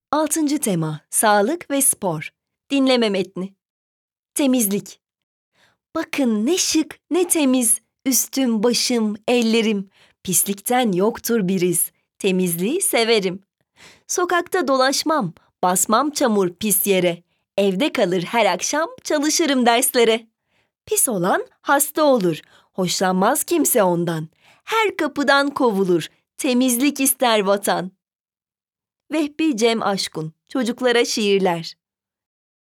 Altıncı tema: Sağlık ve spor. Dinleme metni. Temizlik. Bakın ne şık, ne temiz. Üstüm, başım, ellerim. Pislikten yoktur bir iz. Temizliği severim. Sokakta dolaşmam, basmam çamur pis yere. Evde kalır her akşam, çalışırım derslere. Pis olan hasta olur. Hoşlanmaz kimse ondan. Her kapıdan kovulur. Temizlik ister vatan. Vehbi Cem Aşkun. Çocuklara şiirler.